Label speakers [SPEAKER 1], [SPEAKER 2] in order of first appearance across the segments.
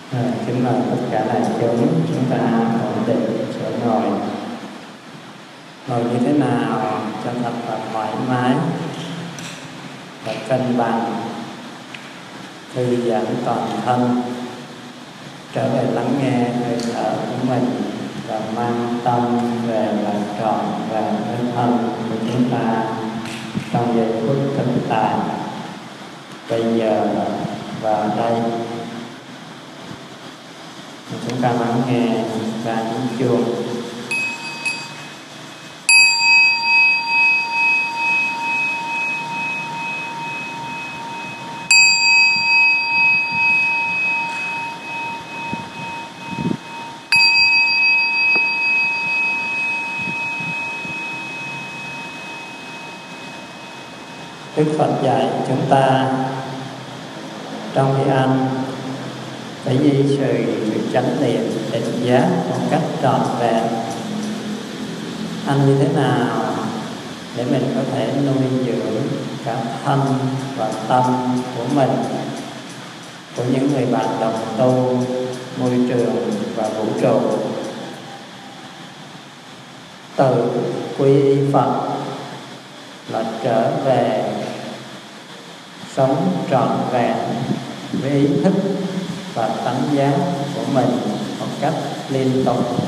[SPEAKER 1] Kính mời tất cả đại chúng ta ổn định chỗ ngồi. Ngồi như thế nào cho thật là thoải mái và cân bằng, thư giãn toàn thân, trở về lắng nghe hơi thở của mình và mang tâm về lại trọn về hơi thở của chúng ta trong giây phút thực tại bây giờ và đây. Chúng ta lắng nghe và tiếng chuông. Đức Phật dạy chúng ta trong khi ăn phải duy trì sự chánh niệm tỉnh giác một cách trọn vẹn. Ăn như thế nào để mình có thể nuôi dưỡng cả thân và tâm của mình, của những người bạn đồng tu, môi trường và vũ trụ. Từ quy y Phật là trở về sống trọn vẹn với ý thức và tánh giác của mình một cách liên tục.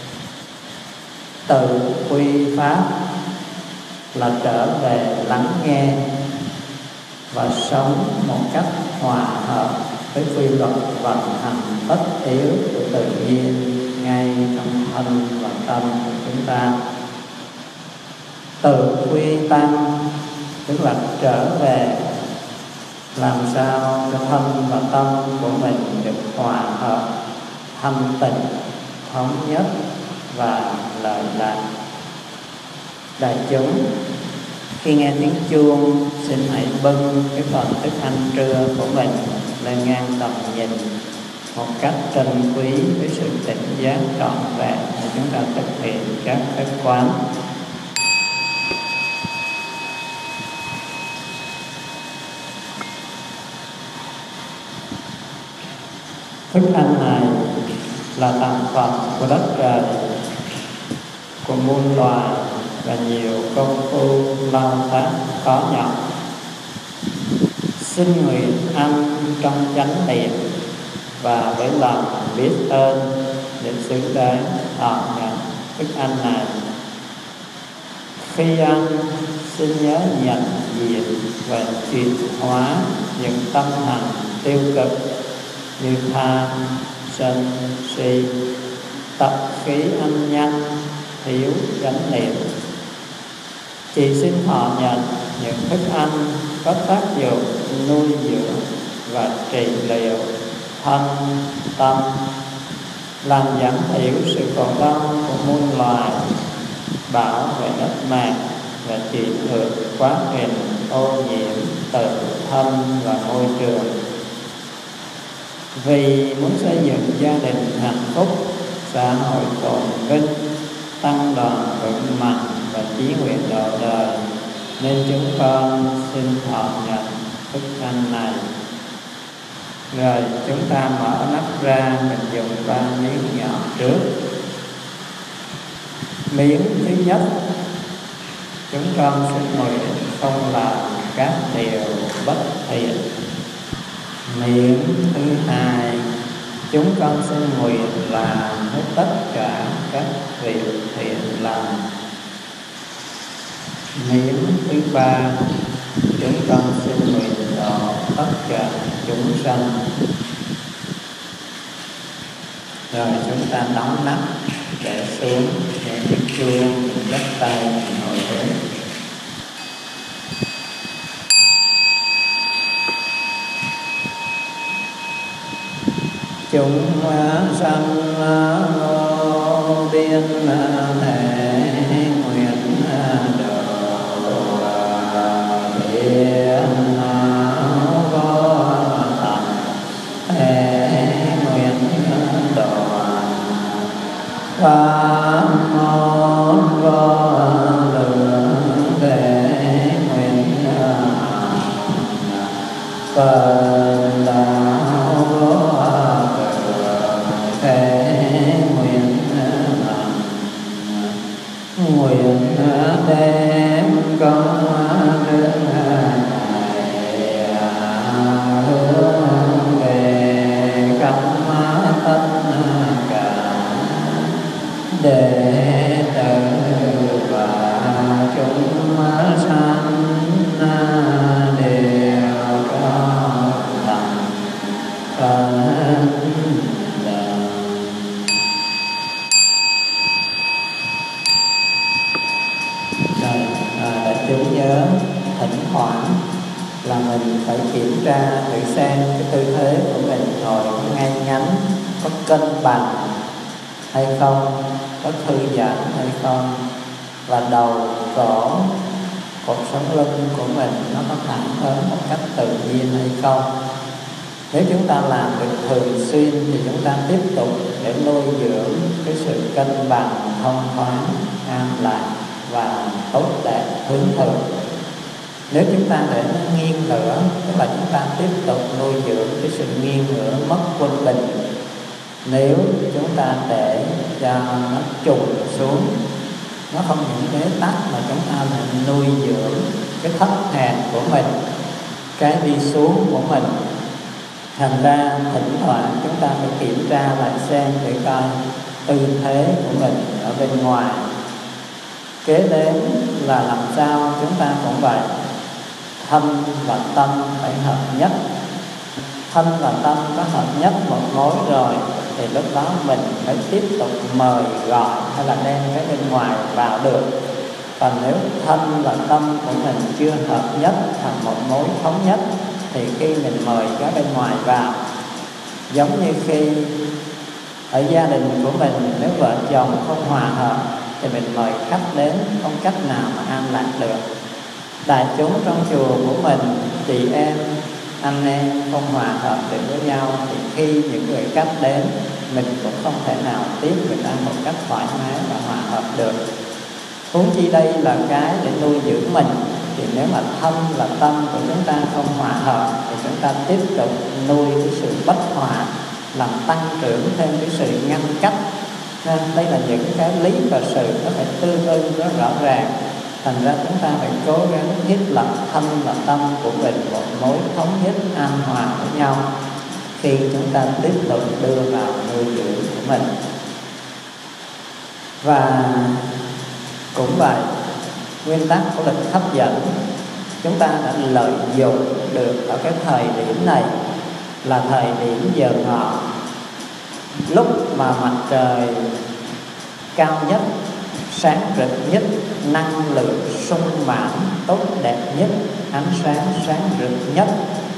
[SPEAKER 1] Từ quy pháp là trở về lắng nghe và sống một cách hòa hợp với quy luật vận hành tất yếu của tự nhiên ngay trong thân và tâm của chúng ta. Từ quy tăng tức là trở về làm sao cho thân và tâm của mình được hòa hợp, thanh tịnh, thống nhất và lợi lạc. Đại chúng, khi nghe tiếng chuông, xin hãy bưng cái phần thức ăn trưa của mình lên ngang tầm nhìn một cách trân quý với sự tỉnh giác trọn vẹn để chúng ta thực hiện các phép quán. Thức ăn này là tặng phẩm của đất trời, của muôn loài và nhiều công phu lao tác khó nhọc. Xin nguyện ăn trong chánh niệm và với lòng biết ơn để xứng đáng thọ nhận thức ăn này. Khi ăn, xin nhớ nhận diện và chuyển hóa những tâm hành tiêu cực như tham, sân, si, tập khí ăn nhanh, thiếu chánh niệm. Chỉ xin thọ nhận những thức ăn có tác dụng nuôi dưỡng và trị liệu thân, tâm, làm giảm thiểu sự khổ đau của muôn loài, bảo vệ đất mạc và trị ngược quá trình ô nhiễm từ thân và môi trường. Vì muốn xây dựng gia đình hạnh phúc, xã hội phồn vinh, tăng đoàn vững mạnh và chí nguyện độ đời, nên chúng con xin thọ nhận thức ăn này. Rồi chúng ta mở nắp ra, mình dùng 3 miếng nhỏ trước. Miếng thứ nhất, chúng con xin nguyện không làm các điều bất thiện. Miếng thứ hai, chúng con xin nguyện làm hết tất cả các việc thiện lành. Miếng thứ ba, chúng con xin nguyện độ tất cả chúng sanh. Rồi chúng ta đóng nắp để xuống để chiếc chuông, mình bắt tay mình ngồi xuống. Chúng sanh vô biên thể nguyện độ biên vô tận thể nguyện độ pháp môn vô lượng thể nguyện Phật đạo vô kiểm tra thử xem cái tư thế của mình ngồi có ngay ngắn, có cân bằng hay không, có thư giãn hay không, và đầu, cổ, cột sống lưng của mình nó có thẳng hơn một cách tự nhiên hay không. Nếu chúng ta làm được thường xuyên thì chúng ta tiếp tục để nuôi dưỡng cái sự cân bằng, thông thoáng, an lạc và tốt đẹp hướng thượng. Nếu chúng ta để nó nghiêng nữa, tức là chúng ta tiếp tục nuôi dưỡng cái sự nghiêng ngửa mất quân bình. Nếu chúng ta để cho nó trùng xuống, nó không những bế tắc mà chúng ta lại nuôi dưỡng cái thấp hèn của mình, cái đi xuống của mình. Thành ra thỉnh thoảng chúng ta phải kiểm tra lại xem để coi tư thế của mình ở bên ngoài. Kế đến là làm sao chúng ta cũng vậy, thân và tâm phải hợp nhất. Thân và tâm có hợp nhất một mối rồi thì lúc đó mình phải tiếp tục mời gọi hay là đem cái bên ngoài vào được. Còn nếu thân và tâm của mình chưa hợp nhất thành một mối thống nhất thì khi mình mời cái bên ngoài vào, giống như khi ở gia đình của mình, nếu vợ chồng không hòa hợp thì mình mời khách đến không cách nào mà an lạc được. Đại chúng trong chùa của mình, chị em, anh em không hòa hợp được với nhau thì khi những người khách đến mình cũng không thể nào tiếp người ta một cách thoải mái và hòa hợp được. Huống chi đây là cái để nuôi dưỡng mình, thì nếu mà thân và tâm của chúng ta không hòa hợp thì chúng ta tiếp tục nuôi cái sự bất hòa, làm tăng trưởng thêm cái sự ngăn cách. Nên đây là những cái lý và sự nó phải tương ưng rất rõ ràng. Thành ra chúng ta phải cố gắng thiết lập thân và tâm của mình một mối thống nhất an hòa với nhau khi chúng ta tiếp tục đưa vào nuôi dưỡng của mình. Và cũng vậy, nguyên tắc của lực hấp dẫn chúng ta đã lợi dụng được ở cái thời điểm này, là thời điểm giờ ngọ, lúc mà mặt trời cao nhất, sáng rực nhất, năng lượng sung mãn, tốt đẹp nhất, ánh sáng sáng rực nhất.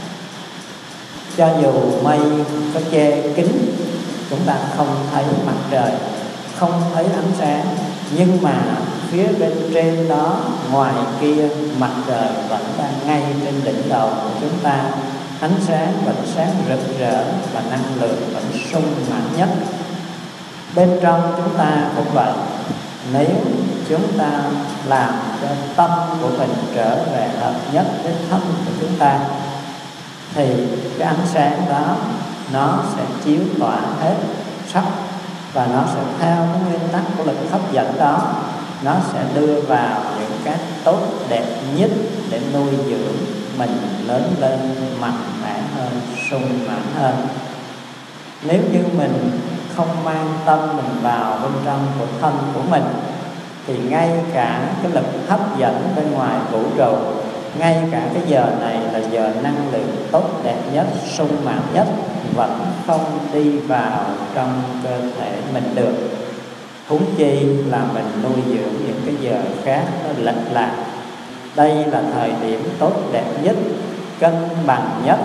[SPEAKER 1] Cho dù mây có che kín, chúng ta không thấy mặt trời, không thấy ánh sáng, nhưng mà phía bên trên đó, ngoài kia, mặt trời vẫn đang ngay trên đỉnh đầu của chúng ta. Ánh sáng vẫn sáng rực rỡ và năng lượng vẫn sung mãn nhất. Bên trong chúng ta cũng vậy. Nếu chúng ta làm cho tâm của mình trở về hợp nhất với thân của chúng ta thì cái ánh sáng đó nó sẽ chiếu tỏa hết sắc, và nó sẽ theo cái nguyên tắc của lực hấp dẫn đó, nó sẽ đưa vào những cái tốt đẹp nhất để nuôi dưỡng mình lớn lên mạnh mẽ hơn, sung mãn hơn. Nếu như mình không mang tâm mình vào bên trong của thân của mình thì ngay cả cái lực hấp dẫn bên ngoài vũ trụ, ngay cả cái giờ này là giờ năng lượng tốt đẹp nhất, sung mãn nhất, vẫn không đi vào trong cơ thể mình được. Huống chi là mình nuôi dưỡng những cái giờ khác nó lệch lạc. Đây là thời điểm tốt đẹp nhất, cân bằng nhất.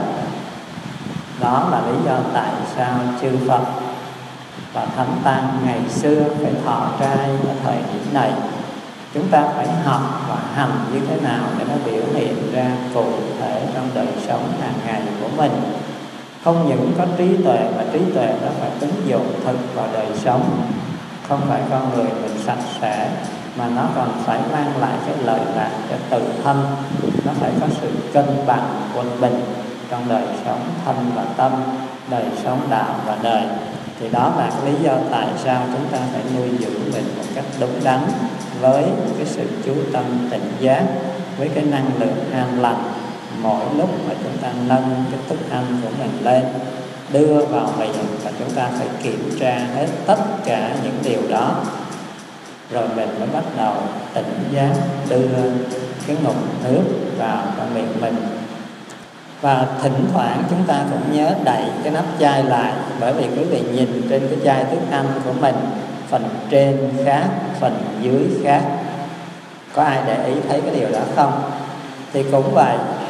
[SPEAKER 1] Đó là lý do tại sao chư Phật và Thánh Tăng ngày xưa phải thọ trai ở thời điểm này. Chúng ta phải học và hành như thế nào để nó biểu hiện ra cụ thể trong đời sống hàng ngày của mình. Không những có trí tuệ, mà trí tuệ đó phải ứng dụng thực vào đời sống. Không phải con người mình sạch sẽ, mà nó còn phải mang lại cái lợi lạc cho tự thân. Nó phải có sự cân bằng quân bình trong đời sống thân và tâm, đời sống đạo và đời. Thì đó là cái lý do tại sao chúng ta phải nuôi dưỡng mình một cách đúng đắn, với cái sự chú tâm tỉnh giác, với cái năng lượng an lành. Mỗi lúc mà chúng ta nâng cái thức ăn của mình lên, đưa vào miệng, và chúng ta phải kiểm tra hết tất cả những điều đó, rồi mình mới bắt đầu tỉnh giác đưa cái ngụm nước vào trong miệng mình. Và thỉnh thoảng chúng ta cũng nhớ đậy cái nắp chai lại, bởi vì quý vị nhìn trên cái chai thức ăn của mình, phần trên khác, phần dưới khác. Có ai để ý thấy cái điều đó không? Thì cũng vậy,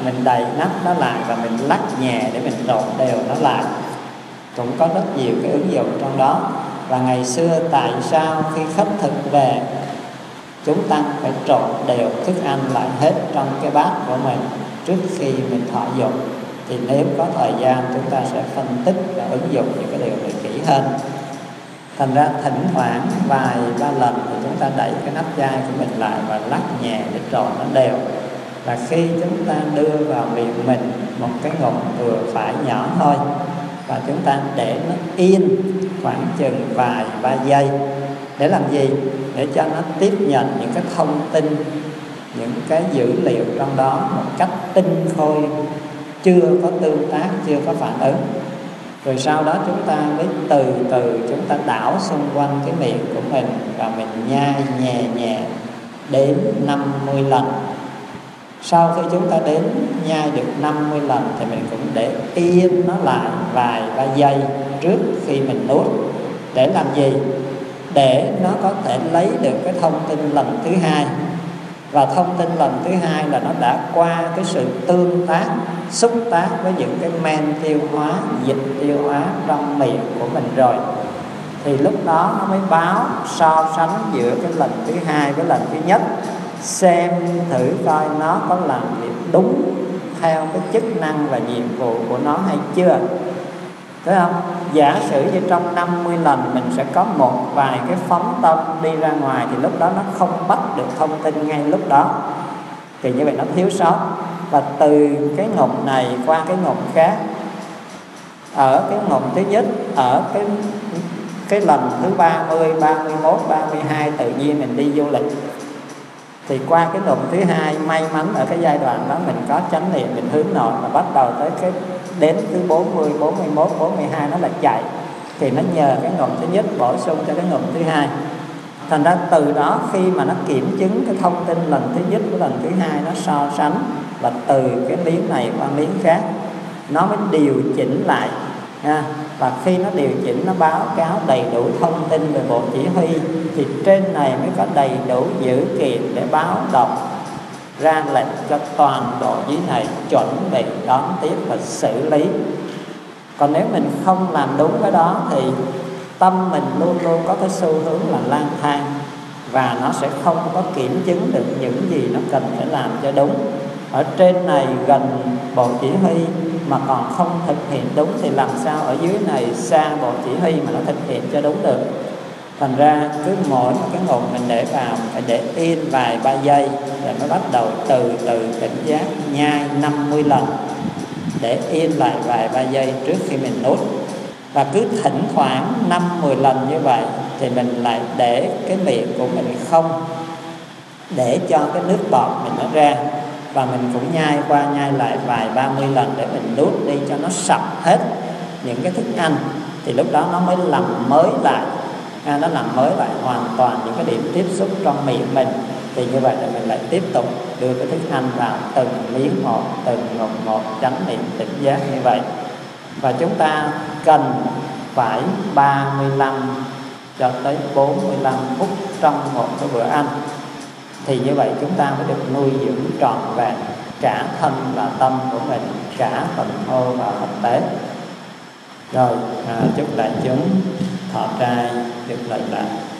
[SPEAKER 1] mình đầy nắp nó lại và mình lắc nhẹ để mình trộn đều nó lại. Cũng có rất nhiều cái ứng dụng trong đó. Và ngày xưa tại sao khi khách thực về chúng ta phải trộn đều thức ăn lại hết trong cái bát của mình trước khi mình thọ dụng? Thì nếu có thời gian chúng ta sẽ phân tích và ứng dụng những cái điều này kỹ hơn. Thành ra thỉnh thoảng vài ba lần thì chúng ta đẩy cái nắp chai của mình lại và lắc nhẹ để trộn nó đều. Và khi chúng ta đưa vào miệng mình một cái ngụm vừa phải nhỏ thôi, và chúng ta để nó yên khoảng chừng vài ba giây. Để làm gì? Để cho nó tiếp nhận những cái thông tin, những cái dữ liệu trong đó một cách tinh khôi, chưa có tương tác, chưa có phản ứng. Rồi sau đó chúng ta mới từ từ chúng ta đảo xung quanh cái miệng của mình và mình nhai nhẹ nhẹ đến 50 lần. Sau khi chúng ta đến nhai được 50 lần thì mình cũng để yên nó lại vài ba giây trước khi mình nuốt. Để làm gì? Để nó có thể lấy được cái thông tin lần thứ hai. Và thông tin lần thứ hai là nó đã qua cái sự tương tác, xúc tác với những cái men tiêu hóa, dịch tiêu hóa trong miệng của mình rồi. Thì lúc đó nó mới báo so sánh giữa cái lần thứ hai với lần thứ nhất, xem thử coi nó có làm việc đúng theo cái chức năng và nhiệm vụ của nó hay chưa. Thấy không? Giả sử như trong 50 lần mình sẽ có một vài cái phóng tâm đi ra ngoài, thì lúc đó nó không bắt được thông tin ngay lúc đó, thì như vậy nó thiếu sót. Và từ cái ngụm này qua cái ngụm khác, ở cái ngụm thứ nhất, ở cái lần thứ 30, 31, 32 tự nhiên mình đi du lịch, thì qua cái ngụm thứ hai may mắn ở cái giai đoạn đó mình có chánh niệm, mình hướng nội, và bắt đầu tới cái đến thứ 40, 41, 42 nó lại chạy, thì nó nhờ cái ngụm thứ nhất bổ sung cho cái ngụm thứ hai. Thành ra từ đó khi mà nó kiểm chứng cái thông tin lần thứ nhất với lần thứ hai, nó so sánh, và từ cái miếng này qua miếng khác nó mới điều chỉnh lại ha. Và khi nó điều chỉnh, nó báo cáo đầy đủ thông tin về bộ chỉ huy, thì trên này mới có đầy đủ dữ kiện để báo đọc ra lệnh cho toàn bộ dưới này chuẩn bị đón tiếp và xử lý. Còn nếu mình không làm đúng cái đó thì tâm mình luôn luôn có cái xu hướng là lang thang, và nó sẽ không có kiểm chứng được những gì nó cần phải làm cho đúng. Ở trên này gần bộ chỉ huy mà còn không thực hiện đúng, thì làm sao ở dưới này xa bộ chỉ huy mà nó thực hiện cho đúng được. Thành ra cứ mỗi một cái ngụm mình để vào phải để yên vài ba giây, rồi mới bắt đầu từ từ tỉnh giác nhai 50 lần, để yên lại vài ba giây trước khi mình nuốt. Và cứ thỉnh thoảng 5-10 lần như vậy thì mình lại để cái miệng của mình không, để cho cái nước bọt mình nó ra, và mình cũng nhai qua nhai lại vài 30 lần để mình nuốt đi cho nó sạch hết những cái thức ăn. Thì lúc đó nó mới làm mới lại, nó làm mới lại hoàn toàn những cái điểm tiếp xúc trong miệng mình. Thì như vậy là mình lại tiếp tục đưa cái thức ăn vào từng miếng một, từng ngụm một, chánh niệm tỉnh giác như vậy. Và chúng ta cần phải 35 cho tới 45 phút trong một cái bữa ăn, thì như vậy chúng ta mới được nuôi dưỡng trọn vẹn cả thân và tâm của mình, cả phần thô và thực tế. Rồi chúc đại chúng thọ trai được lợi lạc.